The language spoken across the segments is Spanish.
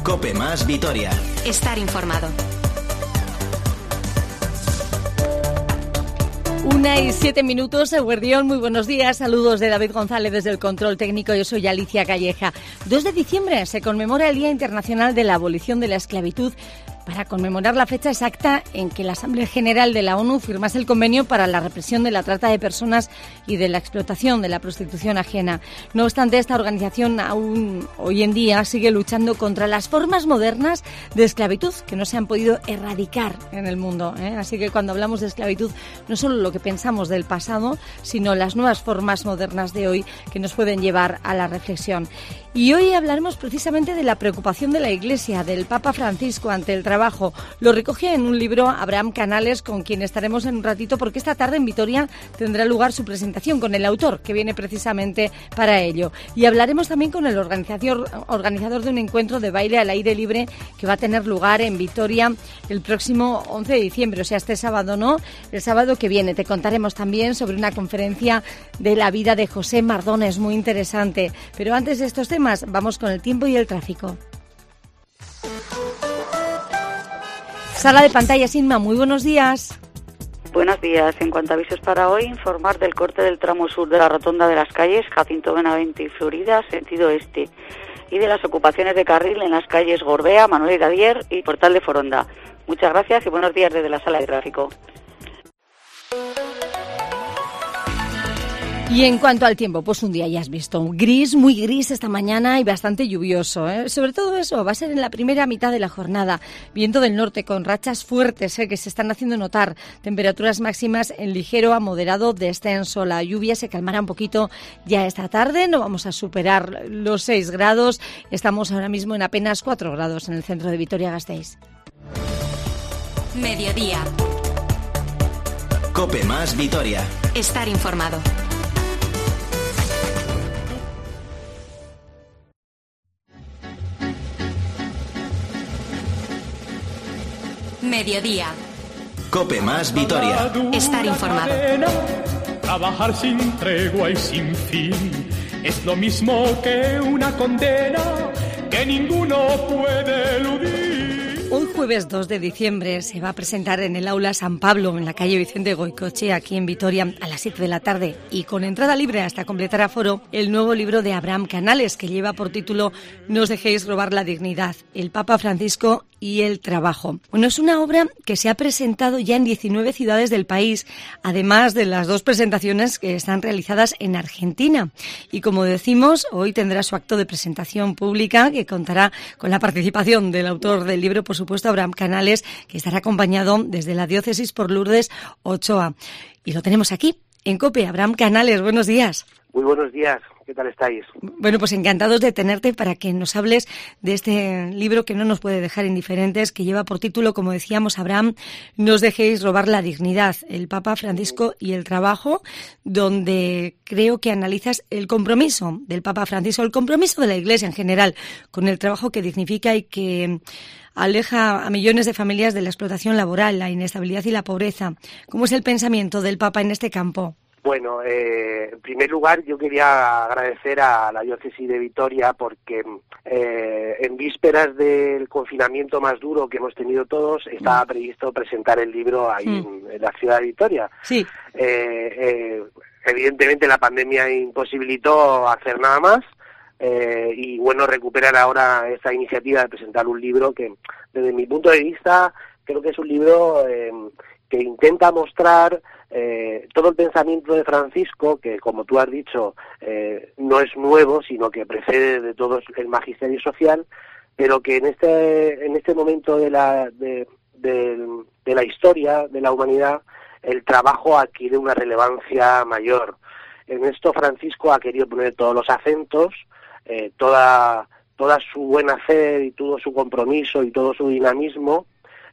COPE más Vitoria. Estar informado. 1:07, Eguerdión, muy buenos días. Saludos de David González desde el control técnico. Yo soy Alicia Calleja. 2 de diciembre se conmemora el Día Internacional de la Abolición de la Esclavitud, para conmemorar la fecha exacta en que la Asamblea General de la ONU firmase el convenio para la represión de la trata de personas y de la explotación de la prostitución ajena. No obstante, esta organización aún hoy en día sigue luchando contra las formas modernas de esclavitud que no se han podido erradicar en el mundo, ¿eh? Así que cuando hablamos de esclavitud, no solo lo que pensamos del pasado, sino las nuevas formas modernas de hoy que nos pueden llevar a la reflexión. Y hoy hablaremos precisamente de la preocupación de la Iglesia, del Papa Francisco ante el trabajo. Lo recoge en un libro Abraham Canales, con quien estaremos en un ratito, porque esta tarde en Vitoria tendrá lugar su presentación con el autor, que viene precisamente para ello. Y hablaremos también con el organizador de un encuentro de baile al aire libre que va a tener lugar en Vitoria el próximo 11 de diciembre, o sea, este sábado no, el sábado que viene. Te contaremos también sobre una conferencia de la vida de José Mardones, muy interesante. Pero antes de estos temas, vamos con el tiempo y el tráfico. Sala de pantallas, Inma, muy buenos días. Buenos días. En cuanto a avisos para hoy, informar del corte del tramo sur de la rotonda de las calles Jacinto Benavente y Florida, sentido este, y de las ocupaciones de carril en las calles Gorbea, Manuel Iradier y Portal de Foronda. Muchas gracias y buenos días desde la sala de tráfico. Y en cuanto al tiempo, pues un día ya has visto, gris, muy gris esta mañana y bastante lluvioso, ¿eh? Sobre todo eso, va a ser en la primera mitad de la jornada. Viento del norte con rachas fuertes, que se están haciendo notar. Temperaturas máximas en ligero a moderado descenso. La lluvia se calmará un poquito ya esta tarde, no vamos a superar los 6 grados. Estamos ahora mismo en apenas 4 grados en el centro de Vitoria-Gasteiz. Mediodía. COPE más Vitoria. Estar informado. Mediodía. COPE más Vitoria. Estar informado. Trabajar sin tregua y sin fin es lo mismo que una condena que ninguno puede eludir. Hoy jueves 2 de diciembre se va a presentar en el Aula San Pablo, en la calle Vicente Goicoechea, aquí en Vitoria, a las 7 de la tarde, y con entrada libre hasta completar aforo, el nuevo libro de Abraham Canales, que lleva por título No os dejéis robar la dignidad, el Papa Francisco y el trabajo. Bueno, es una obra que se ha presentado ya en 19 ciudades del país, además de las 2 presentaciones que están realizadas en Argentina. Y como decimos, hoy tendrá su acto de presentación pública, que contará con la participación del autor del libro, por supuesto, Abraham Canales, que estará acompañado desde la diócesis por Lourdes Ochoa. Y lo tenemos aquí, en COPE. Abraham Canales, buenos días. Muy buenos días, ¿qué tal estáis? Bueno, pues encantados de tenerte para que nos hables de este libro que no nos puede dejar indiferentes, que lleva por título, como decíamos, Abraham, No os dejéis robar la dignidad, el Papa Francisco y el trabajo, donde creo que analizas el compromiso del Papa Francisco, el compromiso de la Iglesia en general, con el trabajo que dignifica y que aleja a millones de familias de la explotación laboral, la inestabilidad y la pobreza. ¿Cómo es el pensamiento del Papa en este campo? Bueno, en primer lugar yo quería agradecer a la diócesis de Vitoria porque en vísperas del confinamiento más duro que hemos tenido todos estaba previsto presentar el libro ahí en la ciudad de Vitoria. Sí. Evidentemente la pandemia imposibilitó hacer nada más y bueno, recuperar ahora esta iniciativa de presentar un libro que desde mi punto de vista creo que es un libro que intenta mostrar todo el pensamiento de Francisco, que como tú has dicho, no es nuevo, sino que precede de todo el magisterio social, pero que en este momento de la historia de la humanidad, el trabajo adquiere una relevancia mayor. En esto Francisco ha querido poner todos los acentos, toda su buena fe y todo su compromiso y todo su dinamismo,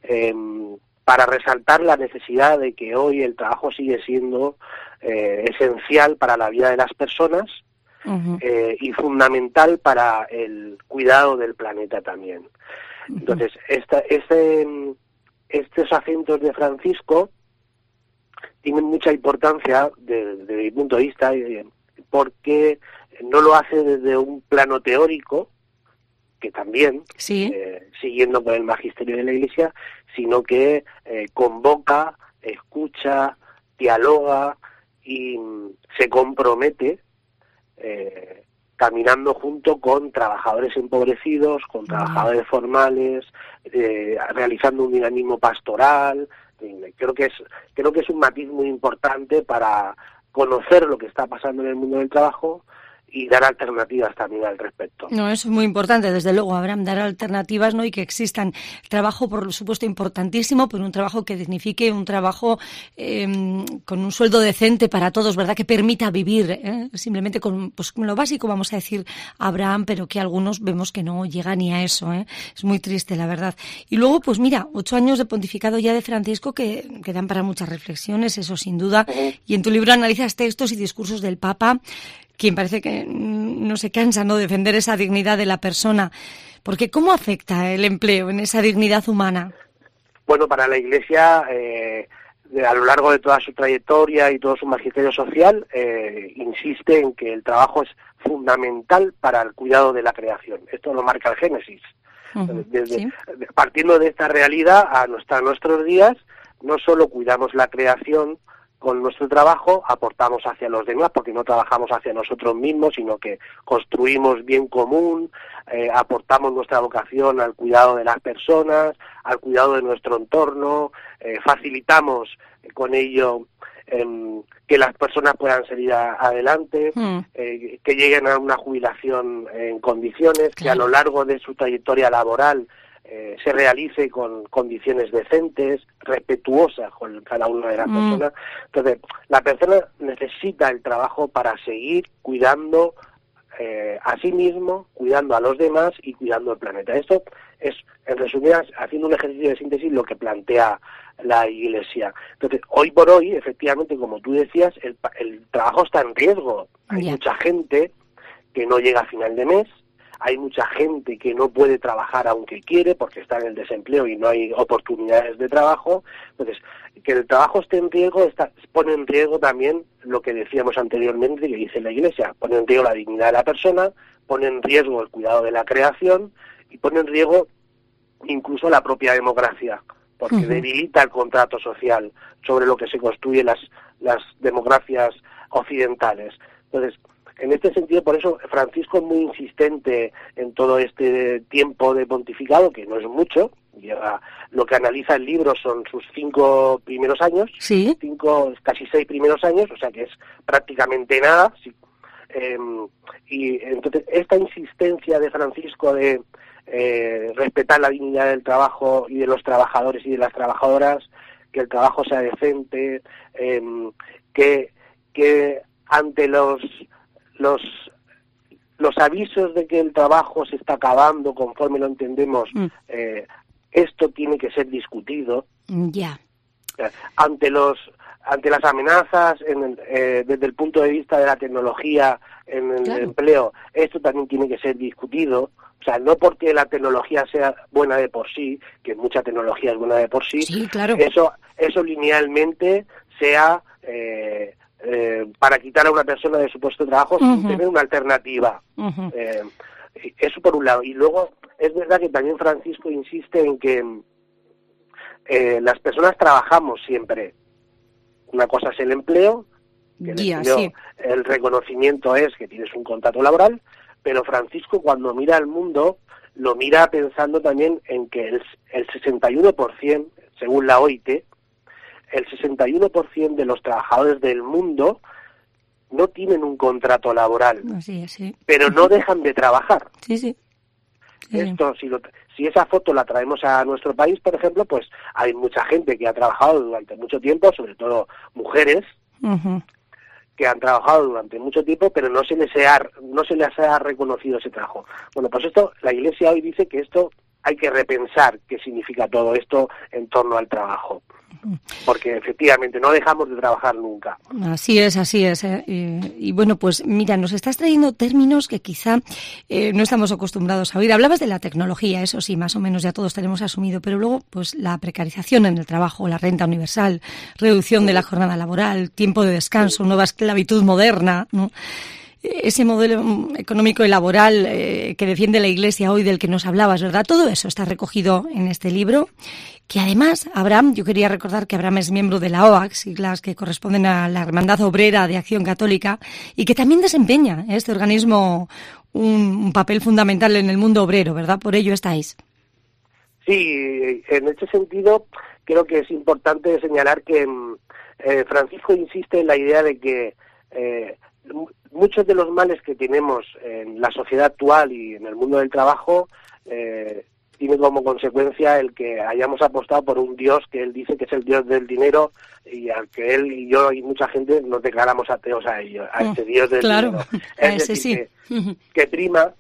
para resaltar la necesidad de que hoy el trabajo sigue siendo esencial para la vida de las personas y fundamental para el cuidado del planeta también. Entonces, estos acentos de Francisco tienen mucha importancia desde mi punto de vista porque no lo hace desde un plano teórico, que también, sí, siguiendo con el magisterio de la Iglesia, sino que convoca, escucha, dialoga y se compromete caminando junto con trabajadores empobrecidos, con trabajadores formales, realizando un dinamismo pastoral. Creo que es un matiz muy importante para conocer lo que está pasando en el mundo del trabajo y dar alternativas también al respecto. No, eso es muy importante, desde luego, Abraham, dar alternativas, ¿no? Y que existan trabajo, por supuesto, importantísimo, pero un trabajo que dignifique, un trabajo con un sueldo decente para todos, ¿verdad? Que permita vivir, simplemente con lo básico, vamos a decir, Abraham, pero que algunos vemos que no llega ni a eso, ¿eh? Es muy triste, la verdad. Y luego, pues mira, 8 años de pontificado ya de Francisco que dan para muchas reflexiones, eso sin duda. Y en tu libro analizas textos y discursos del Papa, quien parece que no se cansa, ¿no?, de defender esa dignidad de la persona. Porque ¿cómo afecta el empleo en esa dignidad humana? Bueno, para la Iglesia, a lo largo de toda su trayectoria y todo su magisterio social, insiste en que el trabajo es fundamental para el cuidado de la creación. Esto lo marca el Génesis. Partiendo de esta realidad hasta nuestros días, no solo cuidamos la creación con nuestro trabajo, aportamos hacia los demás, porque no trabajamos hacia nosotros mismos, sino que construimos bien común, aportamos nuestra vocación al cuidado de las personas, al cuidado de nuestro entorno, facilitamos con ello que las personas puedan salir adelante, que lleguen a una jubilación en condiciones, que a lo largo de su trayectoria laboral se realice con condiciones decentes, respetuosas con cada una de las personas. Entonces, la persona necesita el trabajo para seguir cuidando a sí mismo, cuidando a los demás y cuidando el planeta. Esto es, en resumidas, haciendo un ejercicio de síntesis, lo que plantea la Iglesia. Entonces, hoy por hoy, efectivamente, como tú decías, el trabajo está en riesgo. Hay mucha gente que no llega a final de mes, hay mucha gente que no puede trabajar aunque quiere porque está en el desempleo y no hay oportunidades de trabajo. Entonces, que el trabajo esté en riesgo pone en riesgo también lo que decíamos anteriormente, que dice la Iglesia, pone en riesgo la dignidad de la persona, pone en riesgo el cuidado de la creación y pone en riesgo incluso la propia democracia, porque debilita el contrato social sobre lo que se construyen las democracias occidentales. Entonces, en este sentido, por eso Francisco es muy insistente en todo este tiempo de pontificado, que no es mucho. Lo que analiza el libro son sus 5 primeros años, casi 6 primeros años, o sea que es prácticamente nada. Sí. Y entonces esta insistencia de Francisco de respetar la dignidad del trabajo y de los trabajadores y de las trabajadoras, que el trabajo sea decente, que ante los avisos de que el trabajo se está acabando conforme lo entendemos, esto tiene que ser discutido. Ante las amenazas desde el punto de vista de la tecnología en el empleo, esto también tiene que ser discutido. O sea, no porque la tecnología sea buena de por sí, que mucha tecnología es buena de por sí, eso linealmente sea para quitar a una persona de su puesto de trabajo sin tener una alternativa. Eso por un lado. Y luego es verdad que también Francisco insiste en que las personas trabajamos siempre. Una cosa es el empleo, que el reconocimiento es que tienes un contrato laboral, pero Francisco, cuando mira al mundo, lo mira pensando también en que el 61%, según la OIT, el 61% de los trabajadores del mundo no tienen un contrato laboral, pero no dejan de trabajar. Esto, si esa foto la traemos a nuestro país, por ejemplo, pues hay mucha gente que ha trabajado durante mucho tiempo, sobre todo mujeres, que han trabajado durante mucho tiempo, pero no se les ha reconocido ese trabajo. Bueno, pues esto, la Iglesia hoy dice que esto hay que repensar qué significa todo esto en torno al trabajo, porque efectivamente no dejamos de trabajar nunca. Así es. Y bueno, pues mira, nos estás trayendo términos que quizá no estamos acostumbrados a oír. Hablabas de la tecnología, eso sí, más o menos ya todos tenemos asumido, pero luego pues la precarización en el trabajo, la renta universal, reducción de la jornada laboral, tiempo de descanso, nueva esclavitud moderna, ¿no? ese modelo económico y laboral que defiende la Iglesia hoy, del que nos hablabas, ¿verdad? Todo eso está recogido en este libro, que además, Abraham, yo quería recordar que Abraham es miembro de la OAC, siglas que corresponden a la Hermandad Obrera de Acción Católica, y que también desempeña este organismo un papel fundamental en el mundo obrero, ¿verdad? Por ello estáis. Sí, en este sentido creo que es importante señalar que Francisco insiste en la idea de que muchos de los males que tenemos en la sociedad actual y en el mundo del trabajo tiene como consecuencia el que hayamos apostado por un Dios que él dice que es el Dios del dinero, y al que él y yo y mucha gente nos declaramos ateos a ello, a este Dios del dinero. Es decir, que prima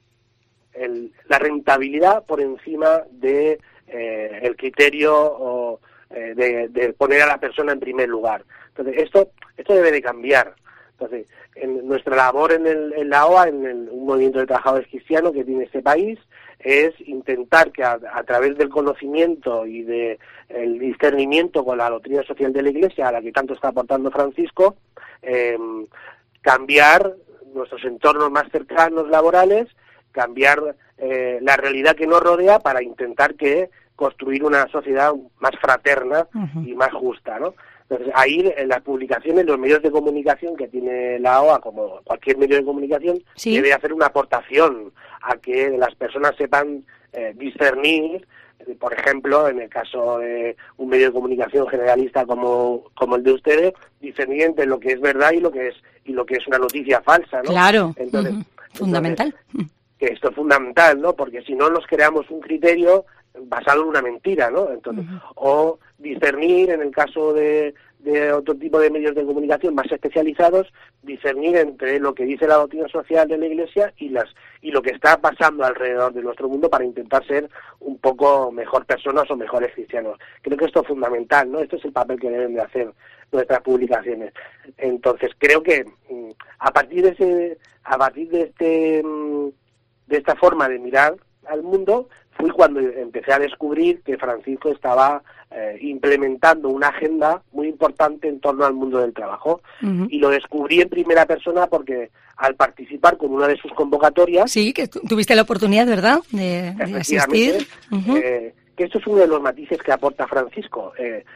la rentabilidad por encima de el criterio de poner a la persona en primer lugar. Entonces esto debe de cambiar. Entonces, en nuestra labor en la OA, un movimiento de trabajadores cristianos que tiene este país, es intentar que a través del conocimiento y del discernimiento con la doctrina social de la Iglesia, a la que tanto está aportando Francisco, cambiar nuestros entornos más cercanos laborales, cambiar la realidad que nos rodea para intentar construir una sociedad más fraterna y más justa, ¿no? Entonces, ahí en las publicaciones, los medios de comunicación que tiene la OA, como cualquier medio de comunicación, debe hacer una aportación a que las personas sepan discernir, por ejemplo, en el caso de un medio de comunicación generalista como el de ustedes, discernir entre lo que es verdad y lo que es una noticia falsa, ¿no? Claro, entonces, fundamental. Que esto es fundamental, ¿no? Porque si no nos creamos un criterio basado en una mentira, ¿no? Entonces, o discernir, en el caso de otro tipo de medios de comunicación más especializados, discernir entre lo que dice la doctrina social de la Iglesia y lo que está pasando alrededor de nuestro mundo para intentar ser un poco mejor personas o mejores cristianos. Creo que esto es fundamental, ¿no? Este es el papel que deben de hacer nuestras publicaciones. Entonces, creo que a partir de esta forma de mirar al mundo, fui cuando empecé a descubrir que Francisco estaba implementando una agenda muy importante en torno al mundo del trabajo. Y lo descubrí en primera persona porque al participar con una de sus convocatorias... Sí, que tuviste la oportunidad, ¿verdad?, de asistir. Que esto es uno de los matices que aporta Francisco.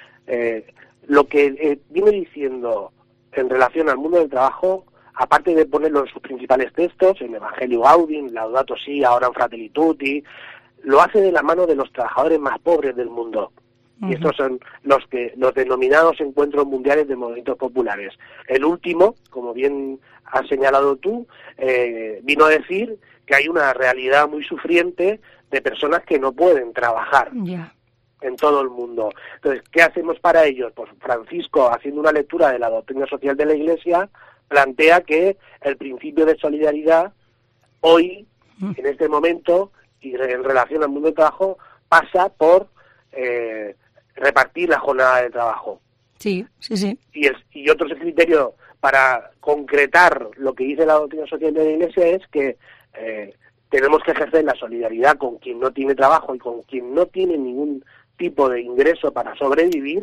Lo que viene diciendo en relación al mundo del trabajo, aparte de ponerlo en sus principales textos, en Evangelio Gaudium, Laudato Si, ahora en Fratelli Tutti, lo hace de la mano de los trabajadores más pobres del mundo. Y estos son los denominados encuentros mundiales de movimientos populares. El último, como bien has señalado tú, vino a decir que hay una realidad muy sufriente de personas que no pueden trabajar en todo el mundo. Entonces, ¿qué hacemos para ellos? Pues Francisco, haciendo una lectura de la doctrina social de la Iglesia, plantea que el principio de solidaridad hoy, en este momento, y en relación al mundo del trabajo, pasa por repartir la jornada de trabajo. Sí. Y otro criterio para concretar lo que dice la doctrina social de la Iglesia es que tenemos que ejercer la solidaridad con quien no tiene trabajo y con quien no tiene ningún tipo de ingreso para sobrevivir,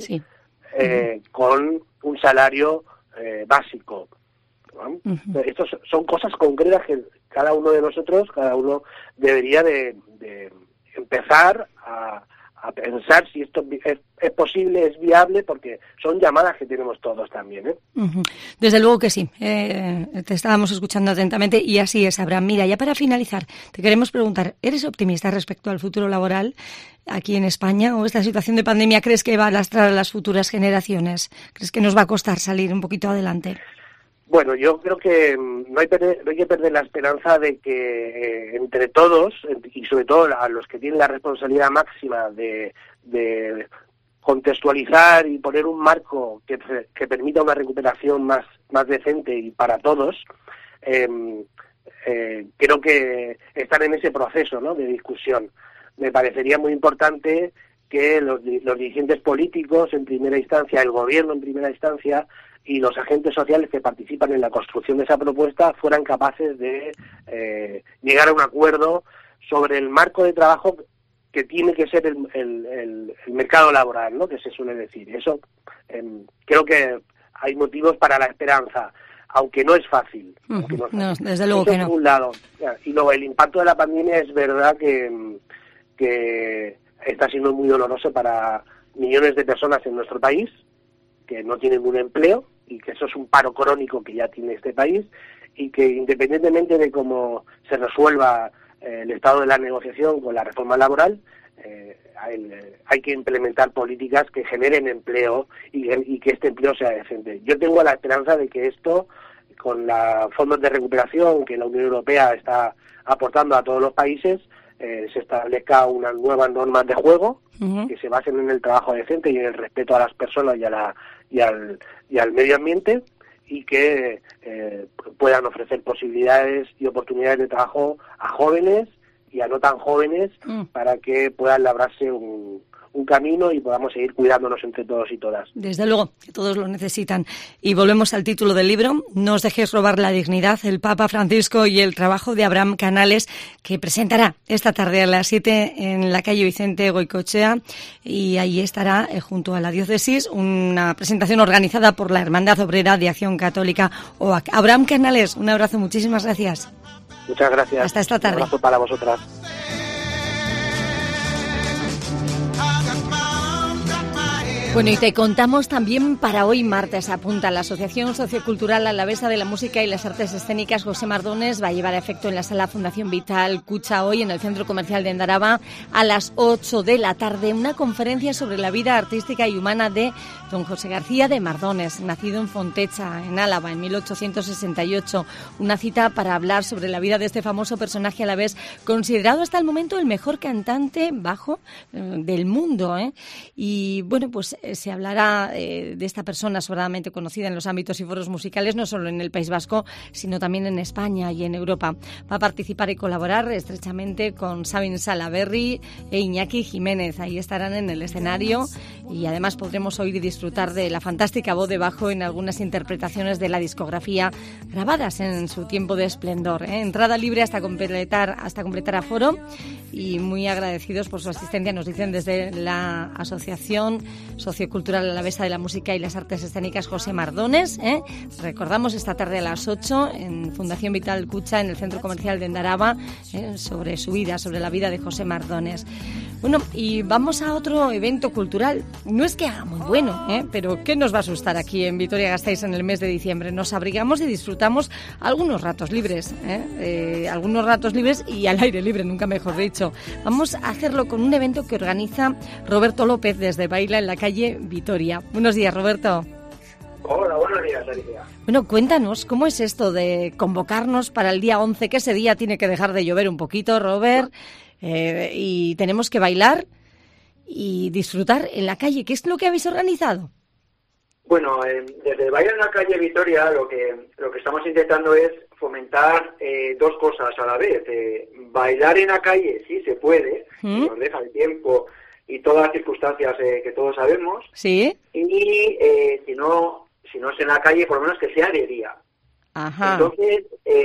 con un salario básico. Estas son cosas concretas que cada uno de nosotros, cada uno debería de empezar a pensar si esto es posible, es viable, porque son llamadas que tenemos todos también, ¿eh? Desde luego que sí. Te estábamos escuchando atentamente y así es, Abraham. Mira, ya para finalizar, te queremos preguntar, ¿eres optimista respecto al futuro laboral aquí en España? ¿O esta situación de pandemia crees que va a lastrar a las futuras generaciones? ¿Crees que nos va a costar salir un poquito adelante? Bueno, yo creo que no hay que perder la esperanza de que entre todos, y sobre todo a los que tienen la responsabilidad máxima de contextualizar y poner un marco que permita una recuperación más decente y para todos, creo que están en ese proceso, ¿no?, de discusión. Me parecería muy importante que los dirigentes políticos en primera instancia, el gobierno en primera instancia, y los agentes sociales que participan en la construcción de esa propuesta fueran capaces de llegar a un acuerdo sobre el marco de trabajo que tiene que ser el mercado laboral, ¿no?, que se suele decir. Eso creo que hay motivos para la esperanza. aunque no es fácil. No, desde luego eso que no. Por un lado. Y luego el impacto de la pandemia es verdad que está siendo muy doloroso para millones de personas en nuestro país que no tienen un empleo, y que eso es un paro crónico que ya tiene este país, y que independientemente de cómo se resuelva el estado de la negociación con la reforma laboral, hay que implementar políticas que generen empleo y que este empleo sea decente. Yo tengo la esperanza de que esto, con los fondos de recuperación que la Unión Europea está aportando a todos los países, se establezca unas nuevas normas de juego que se basen en el trabajo decente y en el respeto a las personas y al medio ambiente, y que puedan ofrecer posibilidades y oportunidades de trabajo a jóvenes y a no tan jóvenes, para que puedan labrarse un camino y podamos seguir cuidándonos entre todos y todas. Desde luego, que todos lo necesitan. Y volvemos al título del libro, No os dejéis robar la dignidad, el Papa Francisco y el trabajo de Abraham Canales, que presentará esta tarde a las 7 en la calle Vicente Goicoechea, y ahí estará junto a la diócesis una presentación organizada por la Hermandad Obrera de Acción Católica OAC. Abraham Canales, un abrazo, muchísimas gracias. Muchas gracias. Hasta esta tarde. Un abrazo para vosotras. Bueno, y te contamos también para hoy martes, apunta la Asociación Sociocultural Alavesa de la Música y las Artes Escénicas José Mardones va a llevar a efecto en la Sala Fundación Vital Kutxa hoy en el Centro Comercial de Endaraba a las 8 de la tarde una conferencia sobre la vida artística y humana de don José García de Mardones, nacido en Fontecha, en Álava, en 1868. Una cita para hablar sobre la vida de este famoso personaje alavés, considerado hasta el momento el mejor cantante bajo del mundo, ¿eh? Y bueno, pues se hablará de esta persona sobradamente conocida en los ámbitos y foros musicales, no solo en el País Vasco, sino también en España y en Europa. Va a participar y colaborar estrechamente con Sabin Salaberry e Iñaki Jiménez. Ahí estarán en el escenario y además podremos oír y disfrutar de la fantástica voz de bajo en algunas interpretaciones de la discografía grabadas en su tiempo de esplendor, ¿eh? Entrada libre hasta completar aforo, y muy agradecidos por su asistencia, nos dicen desde la Asociación Sociocultural Alavesa de la Música y las Artes Escénicas José Mardones, ¿eh? Recordamos esta tarde a las 8 en Fundación Vital Kutxa, en el Centro Comercial de Endaraba, sobre su vida, sobre la vida de José Mardones. Bueno, y vamos a otro evento cultural. No es que haga muy bueno, pero ¿qué nos va a asustar aquí en Vitoria-Gasteiz en el mes de diciembre? Nos abrigamos y disfrutamos algunos ratos libres, algunos ratos libres y al aire libre, nunca mejor dicho. Vamos a hacerlo con un evento que organiza Roberto López desde Baila en la calle Vitoria. Buenos días, Roberto. Hola, buenos días, Alicia. Bueno, cuéntanos, ¿cómo es esto de convocarnos para el día 11? Que ese día tiene que dejar de llover un poquito, Robert, y tenemos que bailar y disfrutar en la calle. ¿Qué es lo que habéis organizado? Bueno, desde Baila en la calle Vitoria lo que estamos intentando es fomentar dos cosas a la vez. Bailar en la calle, sí se puede, si nos deja el tiempo y todas las circunstancias que todos sabemos. Sí. Y si no es en la calle, por lo menos que sea de día. Ajá. Entonces,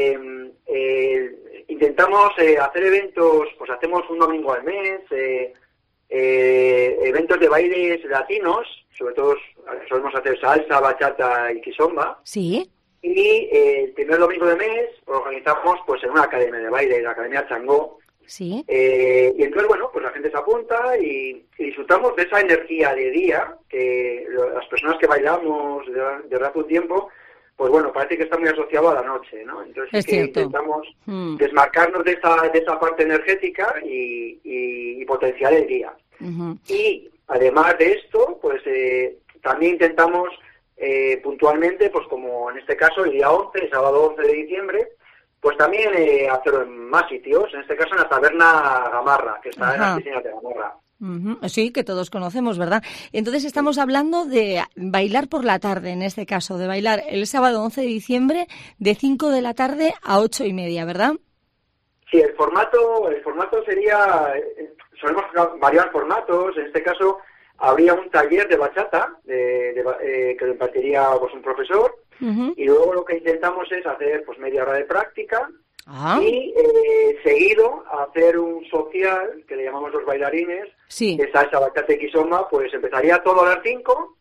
intentamos hacer eventos, pues hacemos un domingo al mes, eventos de bailes latinos, sobre todo solemos hacer salsa, bachata y kizomba. Sí. Y el primer domingo de mes organizamos pues en una academia de baile, la Academia Changó. Sí. Y entonces, bueno, pues la gente se apunta y disfrutamos de esa energía de día que las personas que bailamos desde hace un tiempo, pues bueno, parece que está muy asociado a la noche, ¿no? Entonces es sí que cierto. intentamos desmarcarnos de esa parte energética y potenciar el día. Uh-huh. Y además de esto, pues también intentamos puntualmente, pues como en este caso el día 11, el sábado 11 de diciembre, pues también hacerlo en más sitios, en este caso en la taberna Gamarra, que está en las piscinas de Gamarra. Uh-huh. Sí, que todos conocemos, ¿verdad? Entonces estamos hablando de bailar por la tarde, en este caso, de bailar el sábado 11 de diciembre de 5 de la tarde a 8:30, ¿verdad? Sí, el formato sería, solemos variar formatos, en este caso habría un taller de bachata que lo impartiría pues un profesor. Uh-huh. Y luego lo que intentamos es hacer pues media hora de práctica y seguido hacer un social que le llamamos los bailarines, sí. de salsa, bachata y kizomba, pues empezaría todo a las 5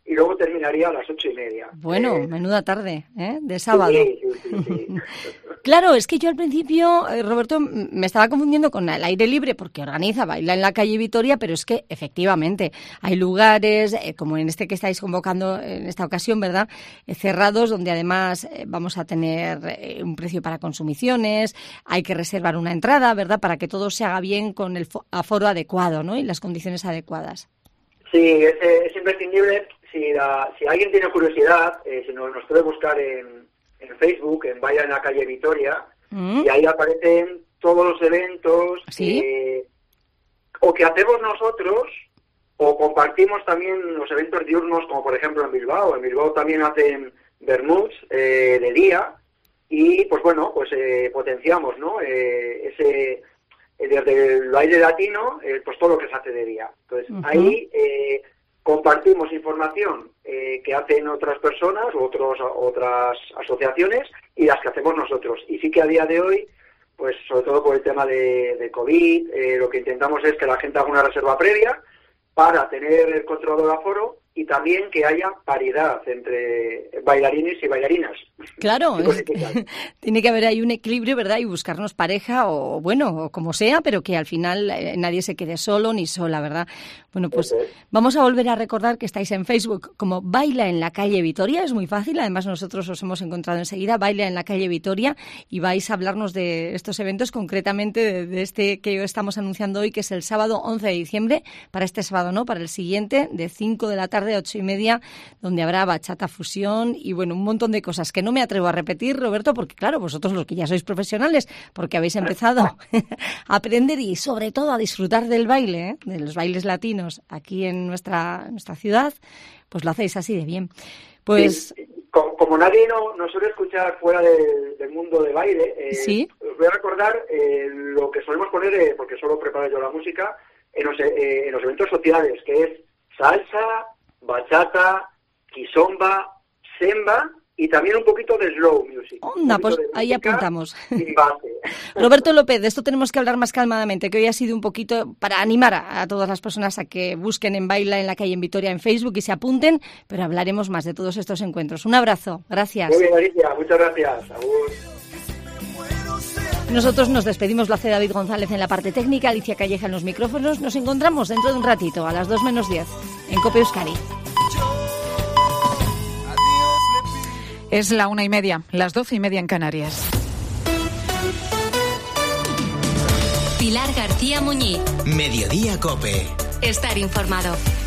y luego terminaría a las 8:30. Bueno, menuda tarde, de sábado. Sí. Claro, es que yo al principio, Roberto, me estaba confundiendo con el aire libre porque organiza Baila en la calle Vitoria, pero es que efectivamente hay lugares, como en este que estáis convocando en esta ocasión, ¿verdad?, cerrados, donde además vamos a tener un precio para consumiciones, hay que reservar una entrada, ¿verdad?, para que todo se haga bien con el aforo adecuado, ¿no?, y las condiciones adecuadas. Sí, es imprescindible. Si alguien tiene curiosidad, si nos puede buscar en Facebook, en Baila en la calle Vitoria, y ahí aparecen todos los eventos, ¿sí?, o que hacemos nosotros, o compartimos también los eventos diurnos, como por ejemplo en Bilbao. En Bilbao también hacen vermuts de día, y pues bueno, pues potenciamos, ¿no?, desde el baile latino, pues todo lo que se hace de día. Entonces, ahí compartimos información que hacen otras personas u otras asociaciones y las que hacemos nosotros. Y sí que a día de hoy, pues sobre todo por el tema de COVID, lo que intentamos es que la gente haga una reserva previa para tener el control del aforo y también que haya paridad entre bailarines y bailarinas. Claro, tiene que haber ahí un equilibrio, ¿verdad? Y buscarnos pareja o bueno, o como sea, pero que al final nadie se quede solo ni sola, ¿verdad? Bueno, pues vamos a volver a recordar que estáis en Facebook como Baila en la calle Vitoria, es muy fácil, además nosotros os hemos encontrado enseguida, Baila en la calle Vitoria, y vais a hablarnos de estos eventos, concretamente de este que estamos anunciando hoy, que es el sábado 11 de diciembre, para este sábado no, para el siguiente, de 5 de la tarde a 8:30, donde habrá bachata, fusión y bueno, un montón de cosas que no me atrevo a repetir, Roberto, porque claro, vosotros los que ya sois profesionales, porque habéis empezado a aprender y sobre todo a disfrutar del baile, de los bailes latinos aquí en nuestra ciudad, pues lo hacéis así de bien. Pues sí, como nadie nos suele escuchar fuera del mundo de baile, ¿sí?, os voy a recordar lo que solemos poner, porque solo preparo yo la música, en los eventos sociales, que es salsa, bachata, kizomba, semba y también un poquito de slow music. Onda, pues ahí apuntamos. Roberto López, de esto tenemos que hablar más calmadamente, que hoy ha sido un poquito para animar a todas las personas a que busquen en Baila en la calle en Vitoria en Facebook y se apunten, pero hablaremos más de todos estos encuentros. Un abrazo, gracias. Muy bien, Alicia, muchas gracias. Agur. Nosotros nos despedimos, lo hace David González en la parte técnica, Alicia Calleja en los micrófonos. Nos encontramos dentro de un ratito, a las 2:10, en COPE Euskadi. Es la 1:30, las 12:30 en Canarias. Pilar García Muñiz. Mediodía COPE. Estar informado.